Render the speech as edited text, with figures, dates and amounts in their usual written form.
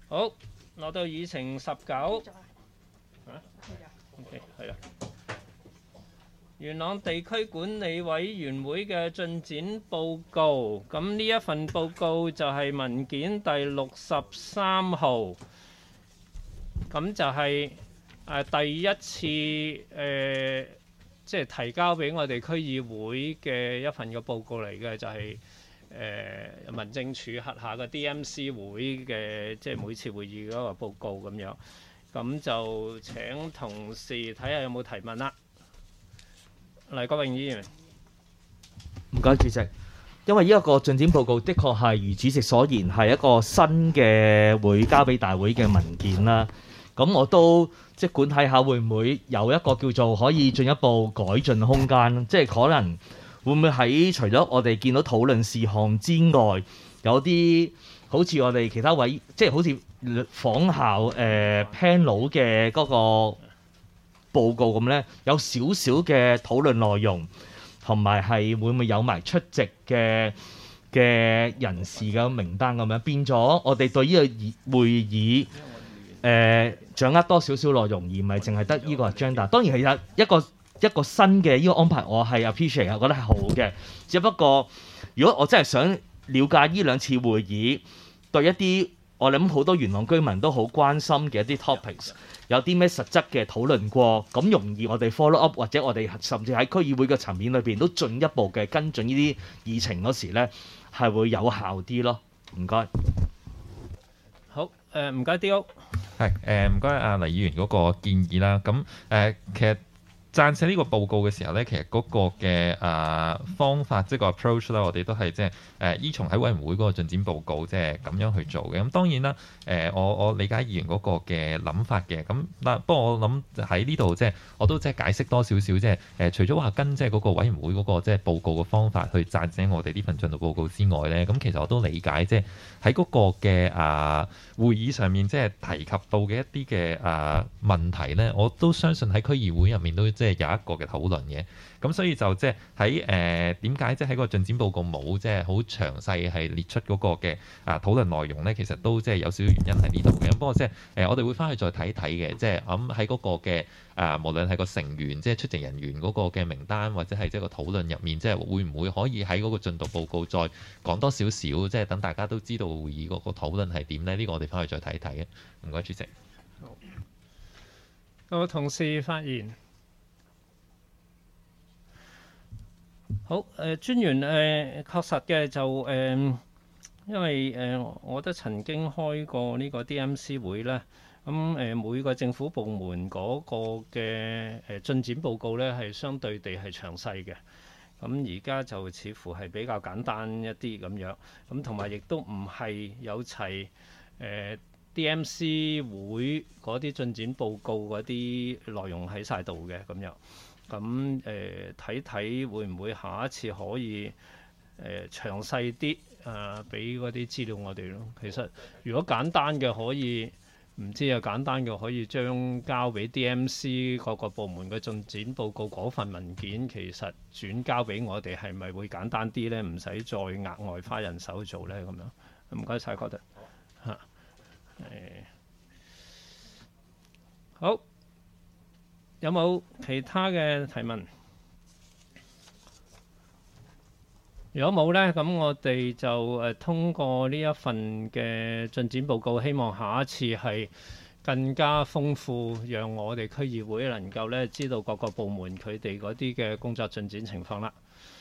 好，落到議程19。OK， 係啦。元朗地區管理委員會嘅進展報告，咁呢一份報告就係文件第63號，咁就係第一次即係提交俾我哋區議會嘅一份嘅報告嚟嘅，就係民政處轄下嘅 DMC 會嘅即係每次會議嗰個報告咁樣，咁就請同事睇下有冇提問啦。黎國榮議員， 唔該主席，因為呢一個進展報告的確係如主席所言係一個新嘅會交俾大會嘅文件啦。咁我都即管睇下會唔會有一個叫做可以進一步改進空間，即係可能會唔會喺除咗我哋見到討論事項之外，有啲好似我哋其他位，即係好似仿效panel 嘅嗰個報告咁呢，有少少嘅討論內容，同埋係會唔會有埋出席嘅人士嘅名單咁樣，變咗我哋對呢個會議掌握多少少內容，而唔係淨係得呢個 agenda。當然係有一個新嘅呢個安排，我係 appreciate，我覺得係好嘅。只不過如果我真係想了解呢兩次會議對一啲我諗好多元朗居民都好關心嘅一啲 topics， 有啲咩實質嘅討論過，咁容易我哋 follow up， 或者我哋甚至喺區議會嘅層面裏邊都進一步嘅跟進呢啲議程嗰時呢，係會有效啲咯。唔該。 好，唔該，D屋。 係唔該阿黎議員嗰個建議啦。咁其實撰寫呢個報告嘅時候咧，其實嗰個嘅方法即係個 approach 啦，我哋都係即係依從喺委員會嗰個進展報告即係咁樣去做嘅。咁當然啦，我理解議員嗰個嘅諗法嘅。咁不過我諗喺呢度即係我都即係解釋多少少即係除咗話跟即係嗰個委員會嗰個即係報告嘅方法去撰寫我哋呢份進度報告之外咧，咁其實我都理解即係喺嗰個嘅會議上面即係提及到嘅一啲嘅問題咧，我都相信喺區議會入面都即係有一個嘅討論嘅。咁所以就即係喺點解即係喺個進展報告冇即係好詳細係列出嗰個嘅討論內容咧，其實都即係有少少原因喺呢度嘅。不過即係我哋會翻去再睇睇嘅，即係咁喺嗰個嘅無論係個成員即係出席人員嗰個嘅名單，或者係即係個討論入面，即係會唔會可以喺嗰個進度報告再講多少少，即係等大家都知道會議嗰個討論係點咧？呢個我哋翻去再睇睇嘅。唔該，主席。 好，各位同事發言。好，專員確實嘅就因為我都曾經開過呢個 DMC 會咧，咁每個政府部門嗰個嘅進展報告咧係相對地係詳細嘅，咁而家就似乎係比較簡單一啲咁樣，咁同埋亦都唔係有齊DMC 會嗰啲進展報告嗰啲內容喺晒度嘅咁樣。咁睇睇會唔會下一次可以詳細啲俾嗰啲資料我哋咯。其實如果簡單嘅可以唔知啊，簡單嘅可以將交俾 DMC 各個部門嘅進展報告嗰份文件，其實轉交俾我哋係咪會簡單啲呢？唔使再額外花人手做呢？咁樣。唔該晒，覺得嚇好。有冇其他嘅提問？如果冇呢，咁我哋就通過呢一份嘅進展報告，希望下一次係更加豐富，讓我哋區議會能夠呢知道各個部門佢哋嗰啲嘅工作進展情況啦。